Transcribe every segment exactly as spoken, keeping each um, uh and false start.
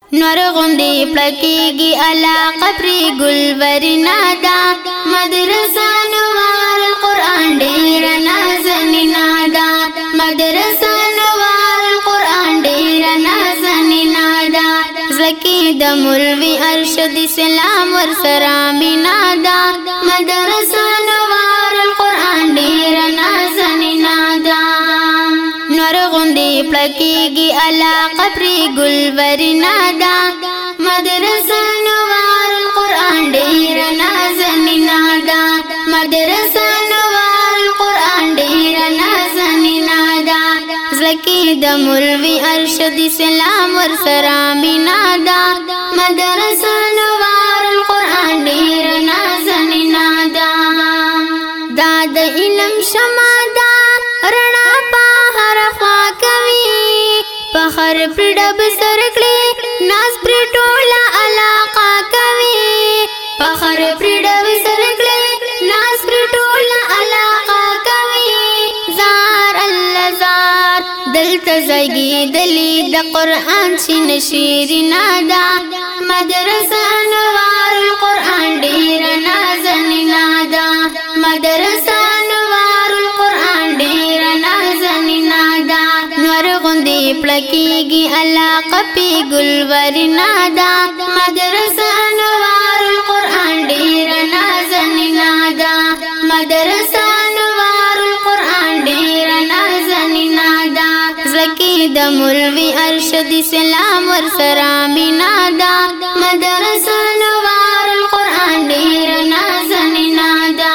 نور غندی پلکیگی علاقه پری گل ورنا دا مدرسه نوار القرآن ډیر نازنینا دا مدرسه نوار القرآن ډیر نازنینا دا زکی د مولوی ارشد اسلام ور سره مینا دا مدرسه نوار القرآن ډیر نازنینا دا نور غندی پلکیگی علاقه پری گل ورنا دا مدرسه نوار القرآن ډیر نازنینا دا مدرسه نوار القرآن ډیر نازنینا دا زکی د مولوی ارشد اسلام ور سره مینا دا مدرسه نوار القرآن ډیر نازنینا دا دا د علم شمع دا رڼا په هر خوا کوي فخر پر ډب سرکړي ناز پر ټوله علاقه کوي فخر پر ډب سرکړي ناز پر ټوله علاقه کوي زار الله زار دلته زګي دلی د قران شین شیرنا دا مدرسه نوار القران ډیر نازنینا دا مدرسه نوار القران ډیر نازنینا دا نور غندی پلکیگی علاقه پی گل ورنا دا مدرسه نوار القرآن ډیر نازنینا دا مدرسه نوار القرآن ډیر نازنینا دا زکی د مولوی ارشد اسلام ور سره مینا دا مدرسه نوار القرآن ډیر نازنینا دا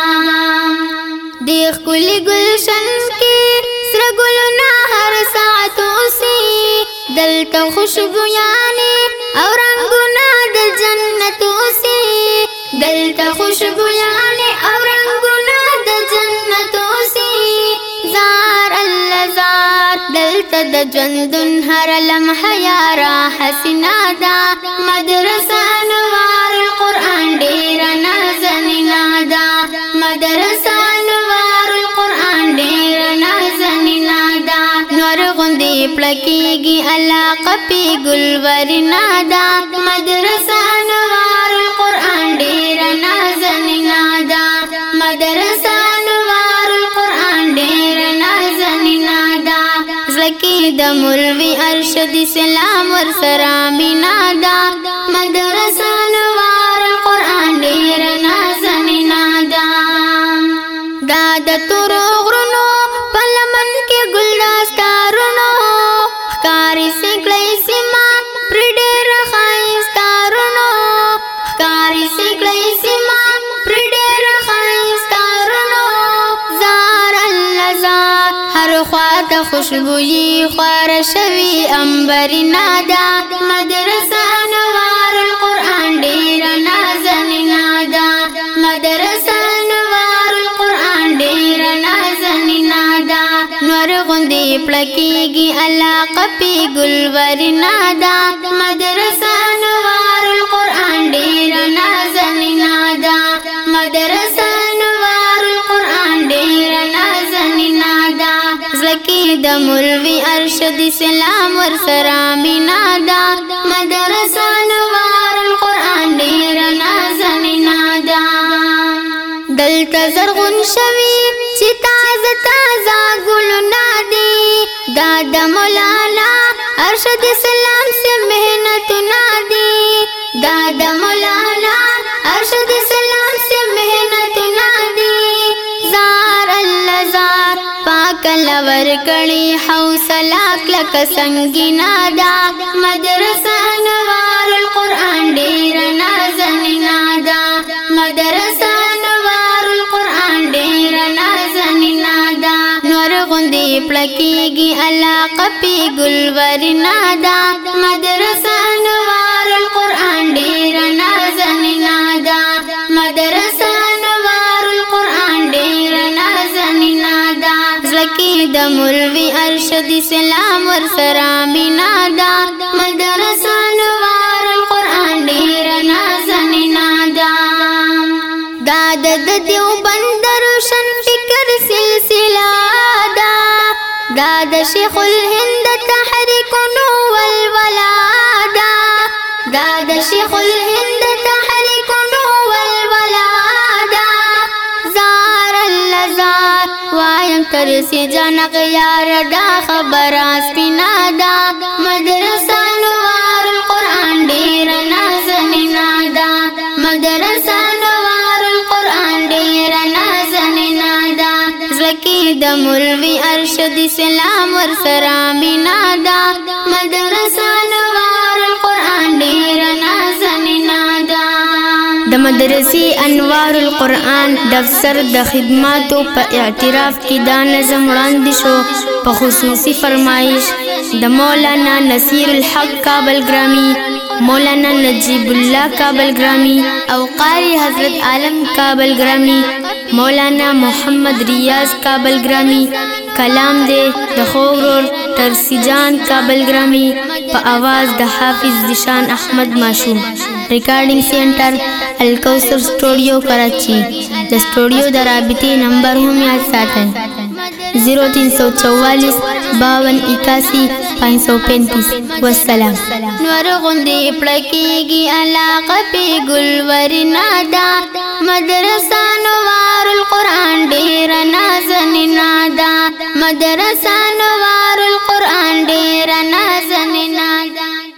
دیخ کلی گلشن کی سر گلنا هر ساعت اوسی دلتا خوشبو یعنی او رنگونا د جنت اوسی دلتا خوشبو یعنی او رنگونا د جنت اوسی زار اللہ زار دلتا د جندن هر لمحه یارا حسنا دا مدرسه نوار القرآن ډیر نازنینا دا مدرسه نوار القرآن ډیر نازنینا دا نور غندی پلکیگی علاقه پی گل ورنا دا مدرسه نوار القرآن ډیر نازنینا دا مدرسه نوار القرآن ډیر نازنینا دا زکی د مولوی ارشد اسلام ور سره مینا دا مدرسه نوار القرآن ډیر نازنینا دا دا د تور غرونو پلمن کې ګلداستارونو ښکاری سکړی سیما پر ډېر ښایستارونو ښکاری سکړی سیما پر ډېر ښایستارونو زار الله زار هر خواته خوشبويي خواره شوي امبرینا دا مدرسه نوار القرآن ډېر نازنینا دا مدرسه نوار القرآن ډېر نازنینا دا نور غندی پلکیگی علاقه پی گل ورنا دا مدرسه نوار القرآن ډیر نازنینا دا مدرسه نوار القرآن ډیر نازنینا دا زکی د مولوی ارشد اسلام ور سره مینا دا مدرسه نوار القرآن ډیر نازنینا دا دلته زرغون شوی چې تازه تازه ګلونه دي دا د مولانا ارشد اسلام سے محنتونه دي دا د مولانا ارشد اسلام سے محنتونه دي زار الله زار پاک لور کړي حوصله کلک سنگینا دا مدرسه نوار القرآن ډیر نازنینا دا مدرسه غندی پلکیگی علاقه پی گل ورنا دا مدرسه نوار القرآن ډیر نازنینا دا مدرسه نوار القرآن ډیر نازنینا دا زکی د مولوی ارشد اسلام ور سره مینا دا مدرسه نوار القرآن ډیر نازنینا دا دا د دیوبند روشن فکر سلسله دا د شیخ الهند تحریک نو والولادا دا د شیخ الهند تحریکونو والولادا زار اللزار وایم ترسی جانق یار دا خبر اسپینا دا مدرسه نوار القرآن ډیر نازنینا دا مدرسه نوار القرآن ډیر نازنینا دا زکی د مولوی ارشد اسلام ورسره مینا دا مدرسه نوار القرآن ډیر نازنینا دا د مدرسې انوار القرآن دفتر د خدماتو په اعتراف کې دا نظم وړاندې شو په خصوصي فرمایش د مولانا نصیر الحق کابل گرامی، مولانا نجیب الله کابل گرامی او قاری حضرت عالم کابل گرامی، مولانا محمد ریاض کابل گرامی. کلام دے د خورور ترسی جان کابل گرامی په आवाज د حافظ ذیشان احمد ماشوم. ریکارډینګ سینټر الکوثر سټوډیو کراچی. د سټوډیو د رابطې نمبر هم یاد ساتئ زیرو تین سو چوالیس باون اکاسی پانچ سو پینتیس. والسلام. نور غندې پړکیږي علاقه پی ګلور نادا مدرسه نوار القرآن ډیر نازنینا دا مدرسه